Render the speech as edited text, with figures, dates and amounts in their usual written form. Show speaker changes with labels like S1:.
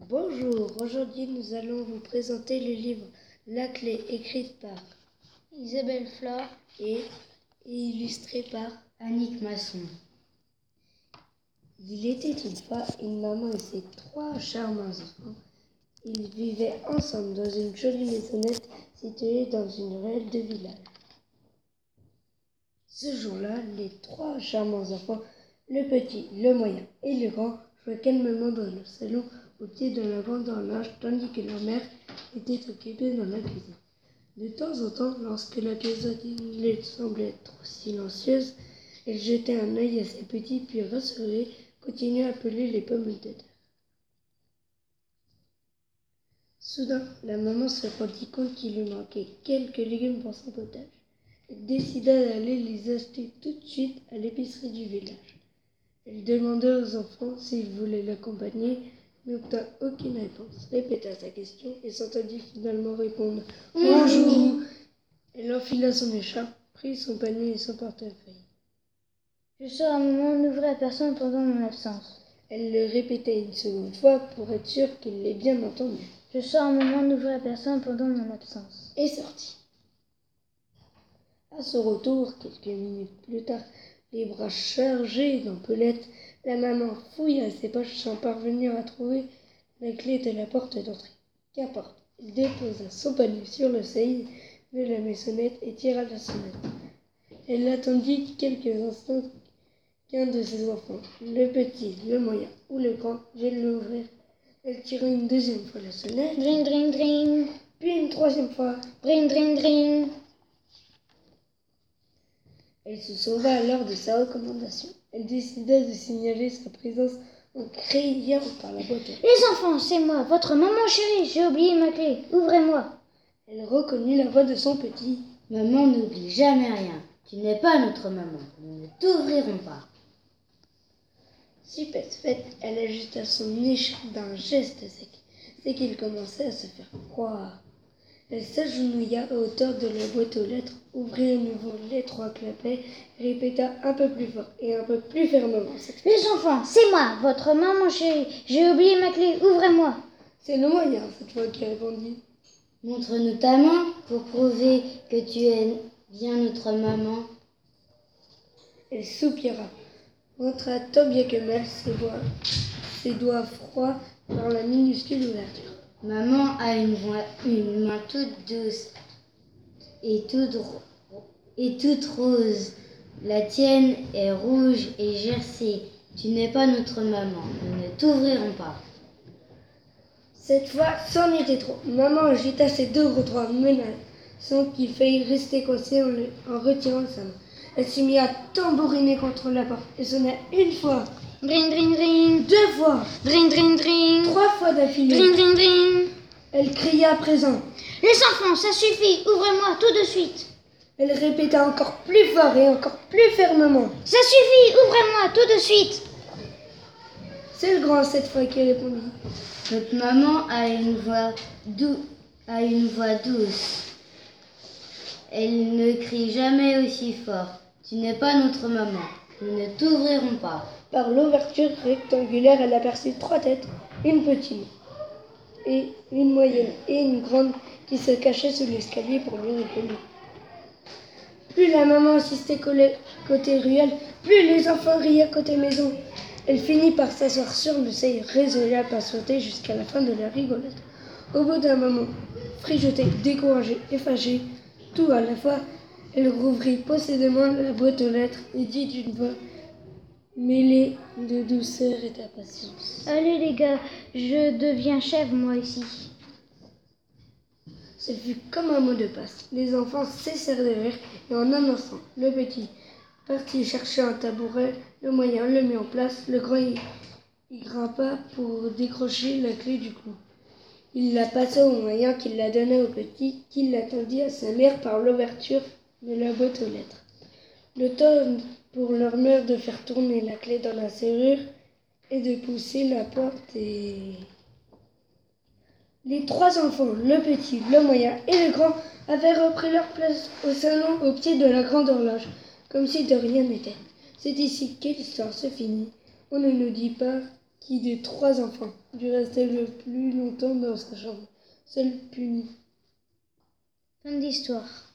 S1: Bonjour, aujourd'hui nous allons vous présenter le livre La Clé, écrite par
S2: Isabelle Flore
S1: et illustré par
S2: Annick Masson.
S1: Il était une fois une maman et ses 3 charmants enfants. Ils vivaient ensemble dans une jolie maisonnette située dans une ruelle de village. Ce jour-là, les 3 charmants enfants, le petit, le moyen et le grand, jouaient calmement dans le salon au pied de la grande horloge, tandis que leur mère était occupée dans la cuisine. De temps en temps, lorsque la pièce leur semblait trop silencieuse, elle jetait un œil à ses petits, puis rassurée, continuait à peler les pommes de terre. Soudain, la maman se rendit compte qu'il lui manquait quelques légumes pour son potage. Elle décida d'aller les acheter tout de suite à l'épicerie du village. Elle demanda aux enfants s'ils voulaient l'accompagner, mais n'obtint aucune réponse. Répéta sa question et s'entendit finalement répondre « Bonjour !» Elle enfila son écharpe, prit son panier et son portefeuille.
S2: « Je sors à maman, n'ouvrez à personne pendant mon absence. »
S1: Elle le répétait une seconde fois pour être sûre qu'il l'ait bien entendu.
S2: « Je sors à maman, n'ouvrez à personne pendant mon absence. »
S1: Et sortit. À son retour, quelques minutes plus tard, les bras chargés d'ampoulettes, la maman fouilla ses poches sans parvenir à trouver la clé de la porte d'entrée. Qu'importe, elle déposa son panier sur le seuil de la maisonnette et tira la sonnette. Elle attendit quelques instants qu'un de ses enfants, le petit, le moyen ou le grand, vienne l'ouvrir. Elle tira une deuxième fois la sonnette,
S2: Dring, dring, dring.
S1: Puis une troisième fois.
S2: Dring, dring, dring.
S1: Elle se sauva alors de sa recommandation. Elle décida de signaler sa présence en criant par la boîte.
S2: Les enfants, c'est moi, votre maman chérie, j'ai oublié ma clé, ouvrez-moi.
S1: Elle reconnut la voix de son petit.
S2: Maman n'oublie jamais rien, tu n'es pas notre maman, nous ne t'ouvrirons pas.
S1: Stupéfaite, elle ajusta son écharpe d'un geste sec. C'est qu'il commençait à se faire froid. Elle s'agenouilla à hauteur de la boîte aux lettres, ouvrit à nouveau les 3 clapets, répéta un peu plus fort et un peu plus fermement.
S2: Les enfants, c'est moi, votre maman chérie, j'ai oublié ma clé, ouvrez-moi.
S1: C'est le moyen cette fois qui répondit.
S2: Montre-nous ta main pour prouver que tu es bien notre maman.
S1: Elle soupira, montra tant bien que mal ses doigts froids dans la minuscule ouverture.
S2: Maman a une main toute douce et toute rose. La tienne est rouge et gercée. Tu n'es pas notre maman. Nous ne t'ouvrirons pas.
S1: Cette fois, c'en était trop. Maman agita ses 2 gros doigts menaçant qu'il faillit rester coincé en retirant sa main. Elle se mit à tambouriner contre la porte et sonna une fois,
S2: Dring, dring, dring.
S1: 2 fois,
S2: Dring, dring, dring.
S1: 3 fois d'affilée.
S2: Dring, dring, dring.
S1: Elle cria à présent.
S2: Les enfants, ça suffit, ouvrez-moi tout de suite.
S1: Elle répéta encore plus fort et encore plus fermement.
S2: Ça suffit, ouvrez-moi tout de suite.
S1: C'est le grand cette fois qui répondit.
S2: Notre maman a une voix douce. Elle ne crie jamais aussi fort. Tu n'es pas notre maman. Nous ne t'ouvrirons pas.
S1: Par l'ouverture rectangulaire, elle aperçut 3 têtes, une petite, et une moyenne et une grande qui se cachaient sous l'escalier pour lui répondre. Plus la maman assistait côté ruelle, plus les enfants riaient côté maison. Elle finit par s'asseoir sur le seuil, résolue à patienter jusqu'à la fin de la rigolade. Au bout d'un moment, frigotée, découragée et fâchée, tout à la fois, elle rouvrit possédément la boîte aux lettres et dit d'une voix mêlée de douceur et d'impatience.
S2: Allez les gars, je deviens chef moi ici.
S1: Ce fut comme un mot de passe. Les enfants cessèrent de rire et en un instant, le petit partit chercher un tabouret, le moyen le mit en place, le grand y grimpa pour décrocher la clé du clou. Il la passa au moyen qui la donna au petit qui l'attendit à sa mère par l'ouverture de la boîte aux lettres. Le temps pour leur mère de faire tourner la clé dans la serrure et de pousser la porte et... Les 3 enfants, le petit, le moyen et le grand, avaient repris leur place au salon au pied de la grande horloge, comme si de rien n'était. C'est ici que l'histoire se finit. On ne nous dit pas qui des 3 enfants dut rester le plus longtemps dans sa chambre, seul puni.
S2: Fin d'histoire.